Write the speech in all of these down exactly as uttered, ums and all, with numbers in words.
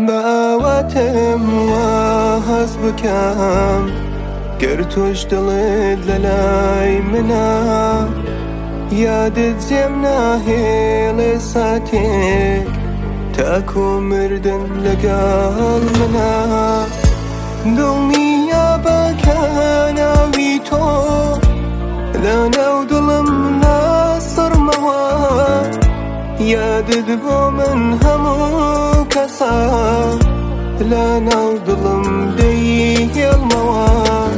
بەواتم وا هەز بکەم گر تۆش دڵت لەلای منە یادت جێم ناهێڵێ ساتێک تاکو مردن لەگەڵ منە دڵنیا بکە ناوی تۆ لە ناو دڵم ناسڕمەوە یادت بۆ من هەموو کەسە لە ناو دڵم دەیهێڵمەوە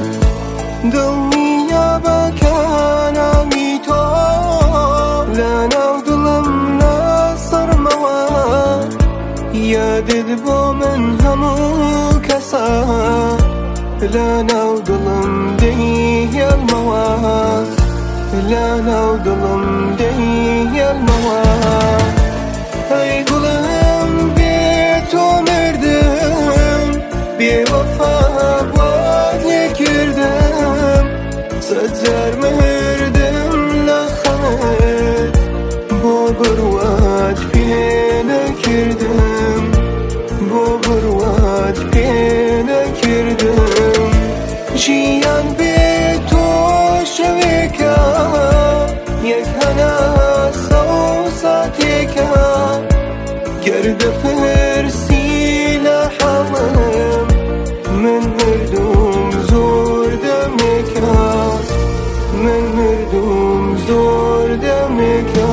دڵنیا بکە ناوی تۆ لە ناو دڵم ناسڕمەوە یادت بۆ من هەموو کەسە لە ناو دڵم دەیهێڵمەوە لە ناو دڵم دەیهێڵمەوە ئەی گوڵم بێ تۆ مردم بێوەفا وات لێ کردم سەد جار مردم لە خەمت بۆ بڕوات پێ نەکردم بۆ بڕوات پێ نەکردم ژیان بێ تۆ شەوێکە یەک هەناسە و ساتێکە گەر دەپرسی لە حەڵم من مردوم زۆر دەمێکە من مردوم زۆر دەمێکە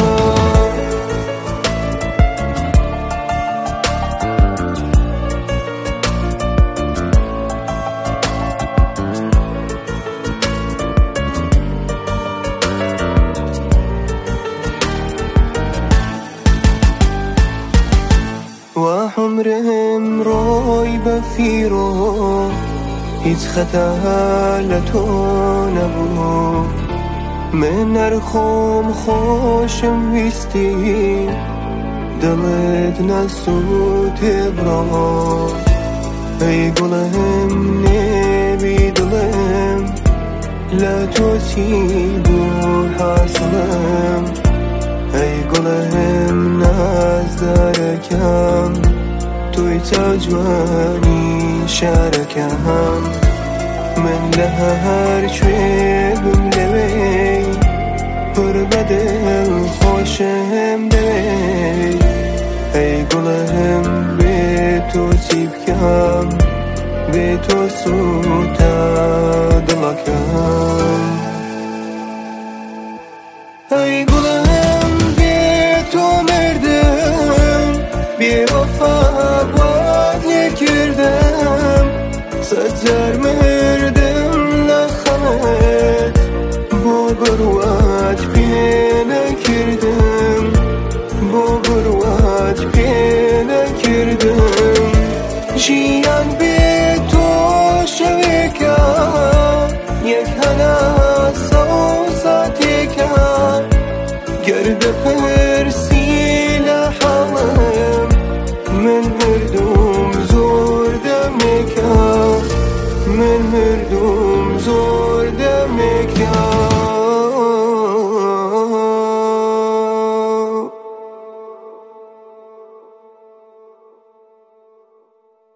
وعمرم ڕۆی بە فیرۆ هیچ خەتا لە تۆ نەبوو من نەرخۆم خۆشم ویستی دڵت نەسوو تێبڕۆ ئەی گوڵم نێوی دڵم لە تۆ چی بوو حاسڵم ئەی گوڵم نازدارەکەم توی چاو جوانی شارەکەم من لە هەر کوێ بم لەوێ پڕ بە دڵ خۆشم دەوێ ئەی گوڵم بێ تۆ چی بکەم بێ تۆ سووتە دڵەکەم ئەی گوڵم بێ تۆ مردم بێوەفا وات لێ کردم سەد جار مردم لە خەمت بۆ بڕوات پێ نەکردم بۆ بڕوات پێ نەکردم ژیان